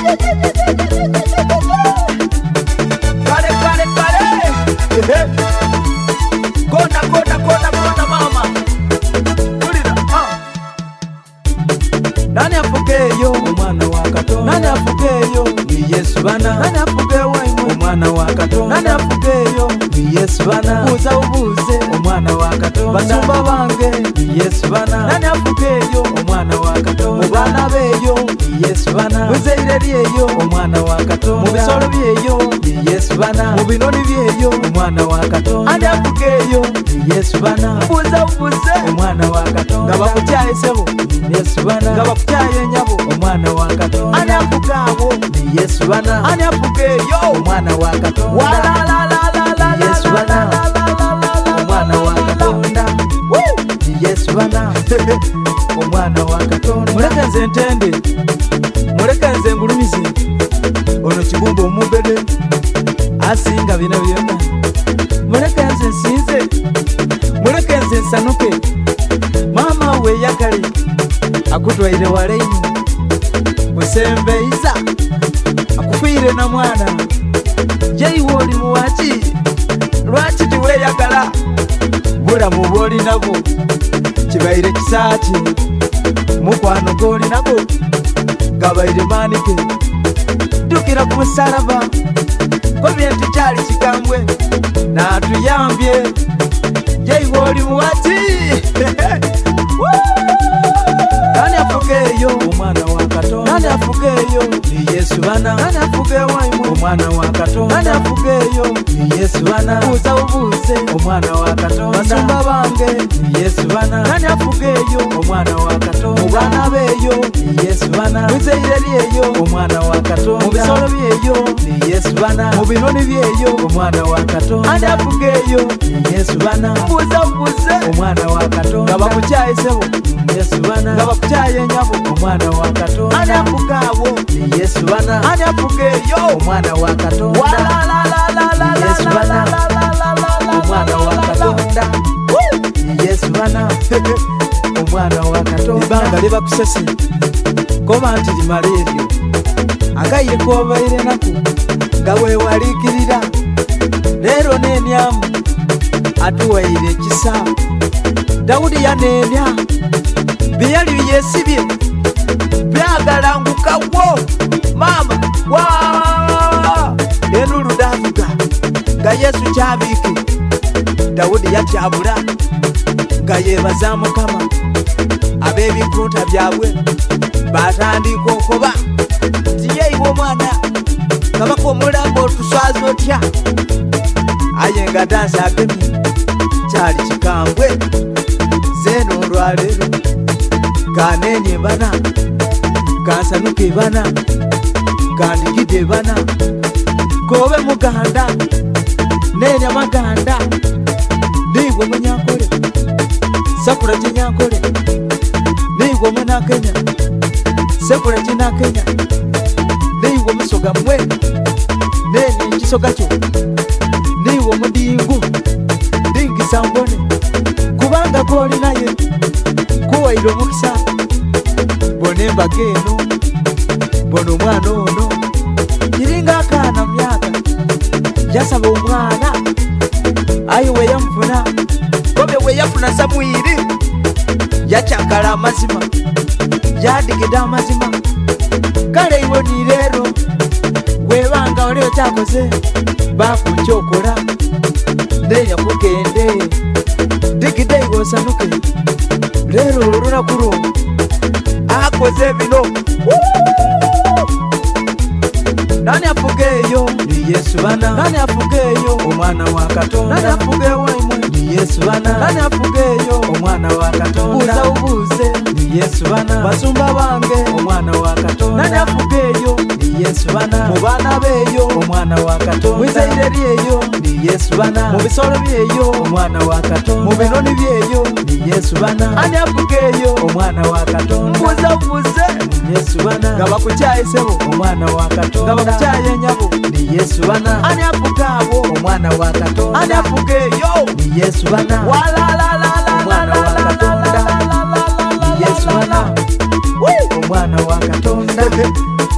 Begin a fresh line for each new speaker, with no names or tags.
Kona mama. Tulira. Nani afugeyo omwana wa Katonda? Nani afugeyo? Ni Yesu bana. Nani afugeyo omwana wa Katonda? Nani afugeyo? Ni Yesu bana. Buza ubuze omwana wa Katonda. Basumba bange ni Yesu bana. Nani afugeyo omwana wa Katonda? Mubana beyo ni Yesu bana. Muzeire lyeyo omwana wa Katonda. Mubisolo byeyo ni Yesu bana. Mubinoni byeyo omwana wa Katonda. Nani afugeyo? Ni Yesu bana. Buza ubuze omwana wa Katonda. Ngabakutyaye sebo ni Yesu bana. Ngabakutyaye nyabo omwana wa Katonda. Ani afugabo ni Yesu bana. Ani afugeyo omwana wa Katonda. Wala la la la la la Yesu bana. Omwana wa Katonda. Ni Yesu bana. Omwana wa Katonda. Muleke nze ntende, muleke nze ngulumize ono kibumba omugede asinga bino byonna. Muleke nze nsinze, muleke nze nsanuke. Mama we yakale akutwaire waleini musembeiza akufiire na mwana jeiwe oli muwaki lwaki tiweyagala bulamu bw'olinabwo kibaire kisaaki mukwano gw'olinagwo gabaire maanike ddukira ku musalaba kobye tukyali kigambwe n'atuyambye jeiwe oli muwaki. Nani afugeyo omwana wa Katonda? Nani afugeyo? Ni Yesu bana. Nani afugeyo omwana wa Katonda? Nani afugeyo? Ni Yesu bana. Buza ubuze omwana wa Katonda. Basumba bange ni Yesu bana. Nani afugeyo omwana wa Katonda? Mubana beyo ni Yesu bana. Muzeire lyeyo omwana wa Katonda. Mubisolo byeyo ni Yesu bana. Mubinoni byeyo omwana wa Katonda. Nani afugeyo? Ni Yesu bana. Buza ubuze omwana wa Katonda. Ngabakutyaye sebo ni Yesu bana. Ngabakutyaye nyabo omwana wa Katonda. Ani afugabo ni Yesu bana. Ani afugeyo omwana wa Katonda. Wala la la la la la Yesu bana. Omwana wa Katonda. Ni Yesu bana. Omwana wa Katonda. Ibanga liba kusese koba nti limala eryo agaire kobaire naku nga wewalikirira leero nenyamu atuwaire ekisa. Dawudi yanenya byali byesibye byagalangukawo mama wa enulu davuga nga Yesu kyabiki. Dawudi yatyabula nga yebaza Mukama. Ab'ebikuta byabwe batandika okuba tiyeiwe omwana kabaka omulambo otuswaza otya aye nga dansi agemye kyali kikambwe. Zeno olwaleero kanenye bana kansanuke bana kandigide bana kobe muganda nenya maganda nigwe munyankole sakula kinyankole nigwe munakenya sekula kinakenya nigwe musoga mwe nenya ekisoga kyo nigwe mudingu dingisa mbone kubanga goli naye kuwaire omukisa. Bona embaga eno bona omwana ono kiringa akaana myaka yasaba omwana aye weyamufuna kobe weyafuna Samwiri yakyagala amazima yadigide amazima. Kale iwe ni leero webanga oli otakoze bakukyokola nenya kugende digide iwe osanuke leero olunaku lwo akoze bino. Nani afugeyo? Ni Yesu bana. Nani afugeyo omwana wa Katonda? Nani afugeyo ni Yesu bana. Nani afugeyo omwana wa Katonda? Buza ubuze ni Yesu bana. Basumba bange omwana wa Katonda. Nani afugeyo? Ni Yesu bana. Mubana beyo omwana wa Katonda. Muzeire lyeyo ni Yesu bana. Mubisolo byeyo omwana wa Katonda. Mubinoni byeyo ni Yesu bana. Ani afugeyo omwana wa Katonda. Buza ubuze ni Yesu bana. Ngabakutyaye sebo omwana wa Katonda. Ngabakutyaye nyabo ni Yesu bana. Ani afugabo omwana wa Katonda. Ani afugeyo ni Yesu bana. Wala la la la omwana wa Katonda. Ni Yesu bana. Omwana wa Katonda.